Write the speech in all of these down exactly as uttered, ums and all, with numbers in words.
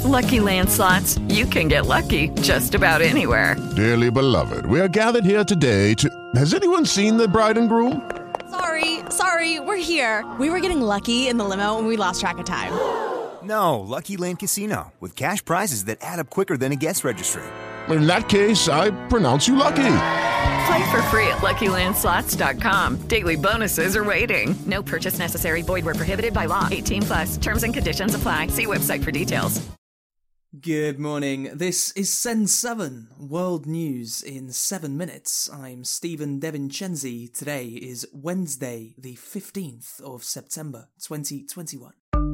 Lucky Land Slots, you can get lucky just about anywhere. Dearly beloved, we are gathered here today to... Has anyone seen the bride and groom? Sorry, sorry, we're here. We were getting lucky in the limo and we lost track of time. No, Lucky Land Casino, with cash prizes that add up quicker than a guest registry. In that case, I pronounce you lucky. Play for free at Lucky Land Slots dot com. Daily bonuses are waiting. No purchase necessary. Void where prohibited by law. eighteen plus. Terms and conditions apply. See website for details. Good morning. This is Sen seven, World News in seven minutes. I'm Stephen DeVincenzi. Today is Wednesday, the fifteenth of September, twenty twenty-one.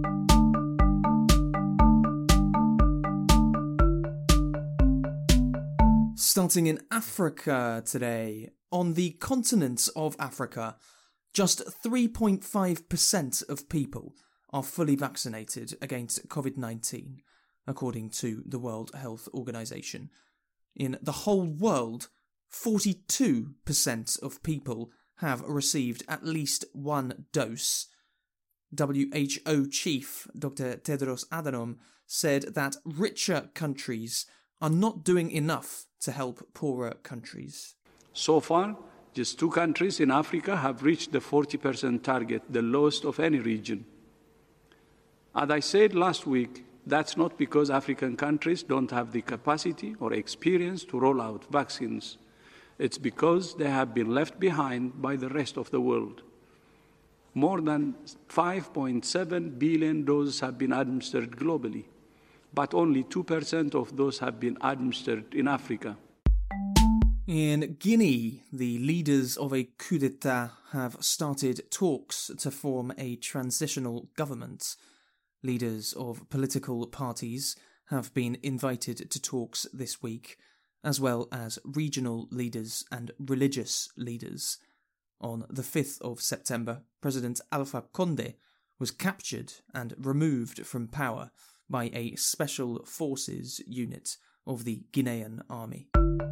Starting in Africa today, on the continent of Africa, just three point five percent of people are fully vaccinated against covid nineteen, according to the World Health Organization. In the whole world, forty-two percent of people have received at least one dose. W H O chief Doctor Tedros Adhanom said that richer countries are not doing enough to help poorer countries. So far, just two countries in Africa have reached the forty percent target, the lowest of any region. As I said last week, that's not because African countries don't have the capacity or experience to roll out vaccines. It's because they have been left behind by the rest of the world. More than five point seven billion doses have been administered globally, but only two percent of those have been administered in Africa. In Guinea, the leaders of a coup d'etat have started talks to form a transitional government. Leaders of political parties have been invited to talks this week, as well as regional leaders and religious leaders. On the fifth of September, President Alpha Condé was captured and removed from power by a special forces unit of the Guinean army.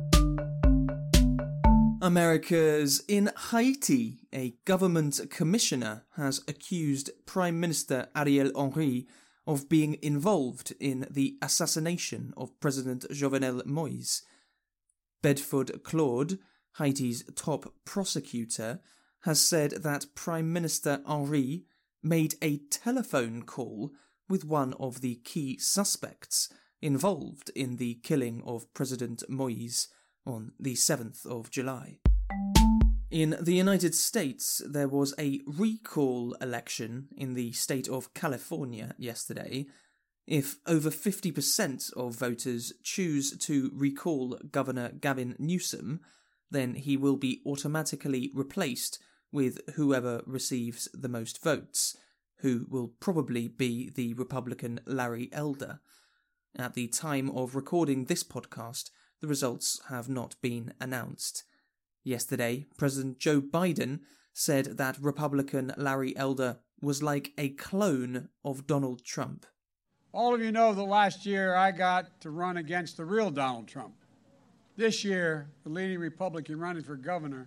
America's in Haiti, a government commissioner has accused Prime Minister Ariel Henry of being involved in the assassination of President Jovenel Moïse. Bedford Claude, Haiti's top prosecutor, has said that Prime Minister Henry made a telephone call with one of the key suspects involved in the killing of President Moïse on the seventh of July. In the United States, there was a recall election in the state of California yesterday. If over fifty percent of voters choose to recall Governor Gavin Newsom, then he will be automatically replaced with whoever receives the most votes, who will probably be the Republican Larry Elder. At the time of recording this podcast, the results have not been announced. Yesterday, President Joe Biden said that Republican Larry Elder was like a clone of Donald Trump. All of you know that last year I got to run against the real Donald Trump. This year, the leading Republican running for governor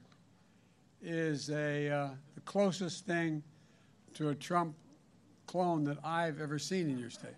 is a, uh, the closest thing to a Trump clone that I've ever seen in your state.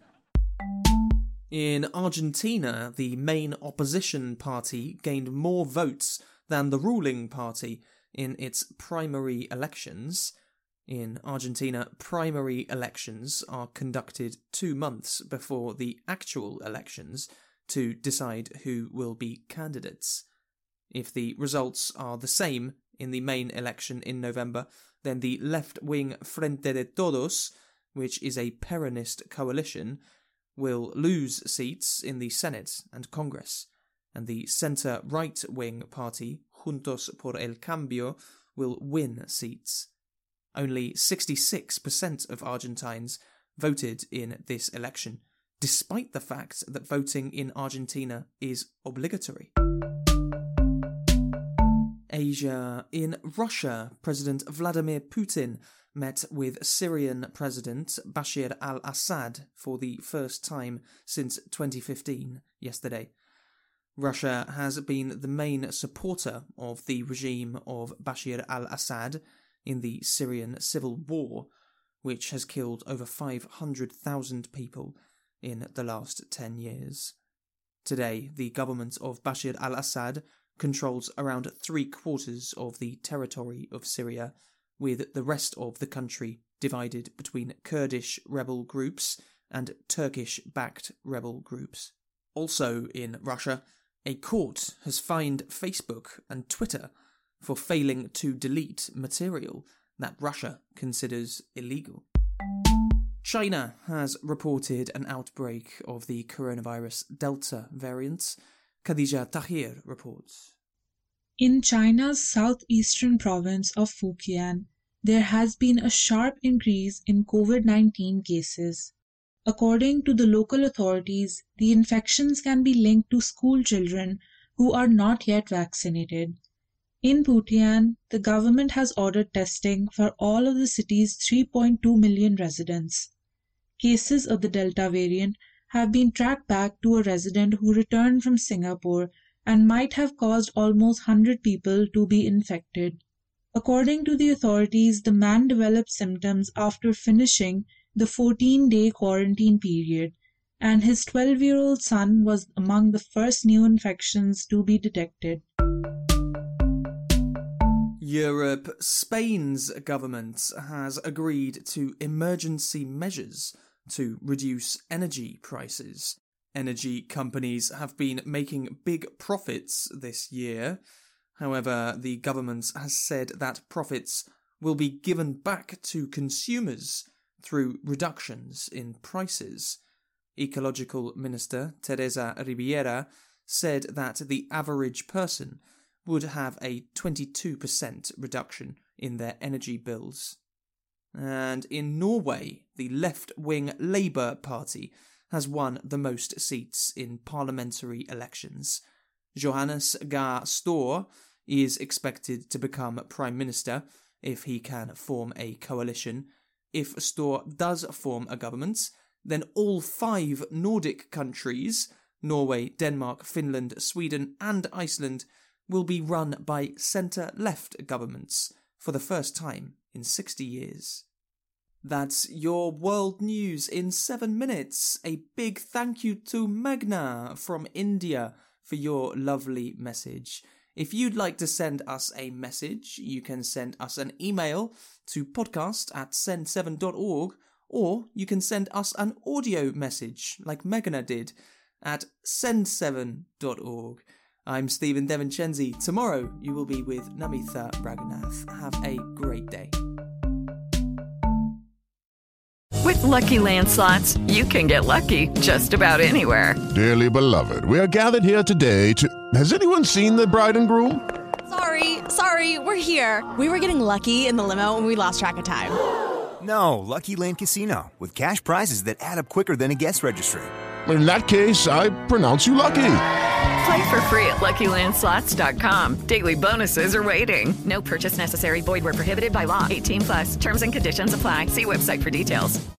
In Argentina, the main opposition party gained more votes than the ruling party in its primary elections. In Argentina, primary elections are conducted two months before the actual elections to decide who will be candidates. If the results are the same in the main election in November, then the left-wing Frente de Todos, which is a Peronist coalition, will lose seats in the Senate and Congress, and the centre-right-wing party, Juntos por el Cambio, will win seats. Only sixty-six percent of Argentines voted in this election, despite the fact that voting in Argentina is obligatory. Asia. In Russia, President Vladimir Putin met with Syrian President Bashar al-Assad for the first time since twenty fifteen yesterday. Russia has been the main supporter of the regime of Bashar al-Assad in the Syrian civil war, which has killed over five hundred thousand people in the last ten years. Today, the government of Bashar al-Assad controls around three quarters of the territory of Syria, with the rest of the country divided between Kurdish rebel groups and Turkish-backed rebel groups. Also in Russia, a court has fined Facebook and Twitter for failing to delete material that Russia considers illegal. China has reported an outbreak of the coronavirus Delta variant. Khadija Tahir reports. In China's southeastern province of Fujian, there has been a sharp increase in COVID nineteen cases. According to the local authorities, the infections can be linked to school children who are not yet vaccinated. In Fujian, the government has ordered testing for all of the city's three point two million residents. Cases of the Delta variant have been tracked back to a resident who returned from Singapore and might have caused almost one hundred people to be infected. According to the authorities, the man developed symptoms after finishing the fourteen-day quarantine period, and his twelve-year-old son was among the first new infections to be detected. Europe. Spain's government has agreed to emergency measures to reduce energy prices. Energy companies have been making big profits this year. However, the government has said that profits will be given back to consumers through reductions in prices. Ecological Minister Teresa Ribiera said that the average person would have a twenty-two percent reduction in their energy bills. And in Norway, the left-wing Labour Party has won the most seats in parliamentary elections. Johannes Gahr Støre is expected to become Prime Minister if he can form a coalition. If Støre does form a government, then all five Nordic countries, Norway, Denmark, Finland, Sweden and Iceland, will be run by centre-left governments for the first time in sixty years. That's your world news in seven minutes. A big thank you to Magna from India for your lovely message. If you'd like to send us a message, you can send us an email to podcast at send seven dot org, or you can send us an audio message like Magna did at send seven dot org. I'm Stephen Devincenzi. Tomorrow you will be with Namitha Raghunath. Have a great day. With Lucky Land Slots, you can get lucky just about anywhere. Dearly beloved, we are gathered here today to... Has anyone seen the bride and groom? Sorry, sorry, we're here. We were getting lucky in the limo and we lost track of time. No, Lucky Land Casino, with cash prizes that add up quicker than a guest registry. In that case, I pronounce you lucky. Play for free at lucky land slots dot com. Daily bonuses are waiting. No purchase necessary. Void where prohibited by law. eighteen plus. Terms and conditions apply. See website for details.